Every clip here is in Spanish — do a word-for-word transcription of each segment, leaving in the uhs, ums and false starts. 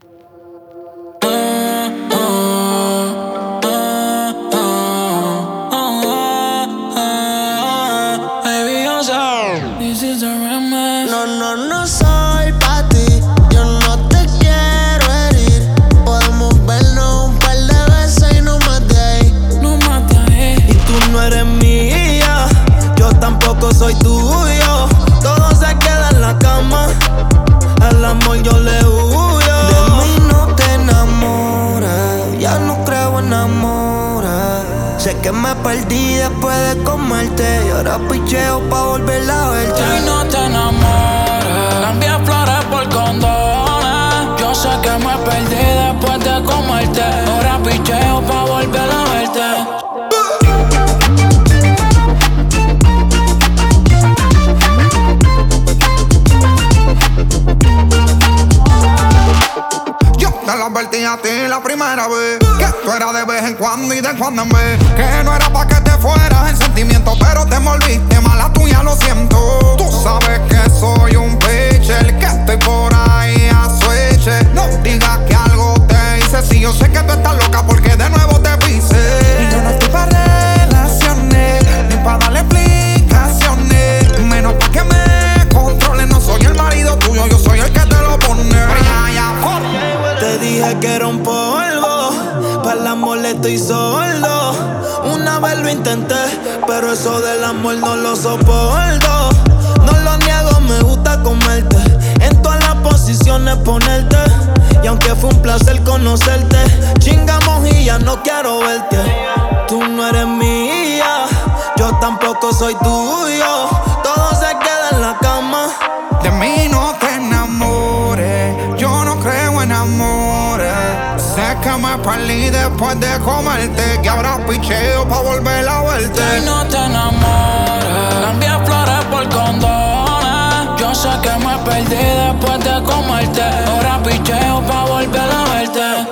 No, no, no soy pa' ti. Yo no te quiero herir. Podemos vernos un par de veces y no más de ahí. No más de ahí. Y tú no eres mía, yo tampoco soy tuyo. Todo se queda en la cama, al amor yo le huyo. De mí no te enamores, ya no creo en amores. Sé que me perdí después de comerte y ahora picheo pa' volver a verte. Y no te enamores, cambia flores por condones. Yo sé que me perdí después de comerte. Ahora picheo pa' volver a verte. Te lo advertí a ti la primera vez, que tú eras de vez en cuando y de cuando en vez. Que no era pa' que te fueras en sentimiento, pero te envolviste, mala tuya, lo siento. Tú sabes que soy un pitcher, que estoy por ahí a switch. No digas que algo te hice, si yo sé que tú estás loca porque de nuevo te pise. Y yo no estoy pa' relaciones, ni pa' darle explicaciones, menos pa' que me controle. No soy el marido tuyo, yo soy el que te lo pone. Te dije que era un polvo, para el amor le estoy sordo. Una vez lo intenté, pero eso del amor no lo soporto. No lo niego, me gusta comerte, en todas las posiciones ponerte. Y aunque fue un placer conocerte, chingamos y ya no quiero verte. Tú no eres mía, yo tampoco soy tuyo. Todo se queda en la cama. De mí no te enamores, yo no creo en amores. Sé que me perdí después de comerte, que ahora picheo pa' volver a verte. Y no te enamores, cambia flores por condones. Yo sé que me perdí después de comerte. Ahora picheo pa' volver a verte.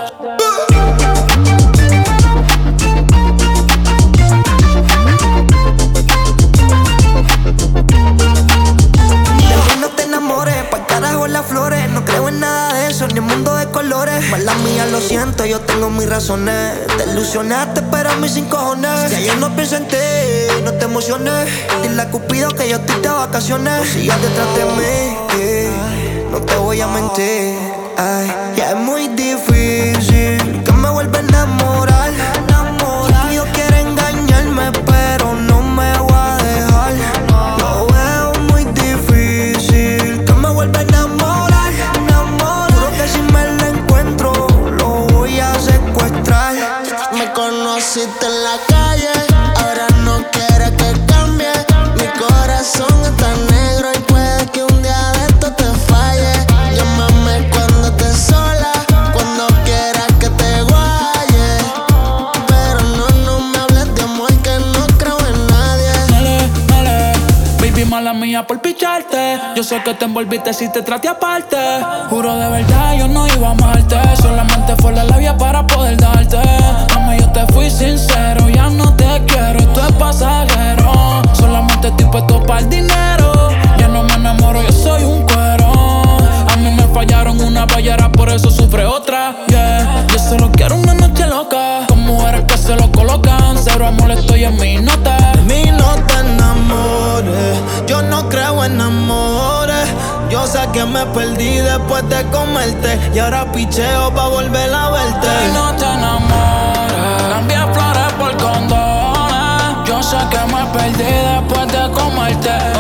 Pa'l carajo las flores, no creo en nada de eso, ni en mundo de colores. Mala mía, lo siento, yo tengo mis razones. Te ilusionaste, pero a mí sin cojones. Ya yo no pienso en ti, no te emociones. Dile a Cupido que yo estoy de vacaciones. No sigas detrás de mí, no te voy a mentir. Ay, ya es muy difícil que me vuelva a enamorar. Cupido quiere engañarme, pero no me voy a dejar. Lo veo muy difícil que me vuelva a enamorar. Juro que si me lo encuentro, lo voy a secuestrar. Me conociste en la calle, ahora no quieres que cambie. Mi corazón está negro y puede que un día de esto te falle. Llámame cuando estés sola, cuando quieras que te guaye. Pero no, no me hables de amor, que no creo en nadie. Dale, dale, baby, mala mía por picharte. Yo sé que te envolviste si te traté aparte. Juro de verdad yo no iba a amarte, solamente fue la labia para poder darte. Mami, yo te fui sincero, ya no te quiero, esto es pasajero. Solamente estoy puesto para el dinero, ya no me enamoro, yo soy un cuero. A mí me fallaron una ballera, por eso sufre otra, yeah. Yo solo quiero una noche loca, con mujeres que se lo colocan. Cero amor, estoy en mi nota. De mí no te enamores, yo no creo en amores. Yo sé que me perdí después de comerte, y ahora picheo pa' volver a verte. Y no te enamores, cambia flores por condones. Yo sé que me perdí después de comerte.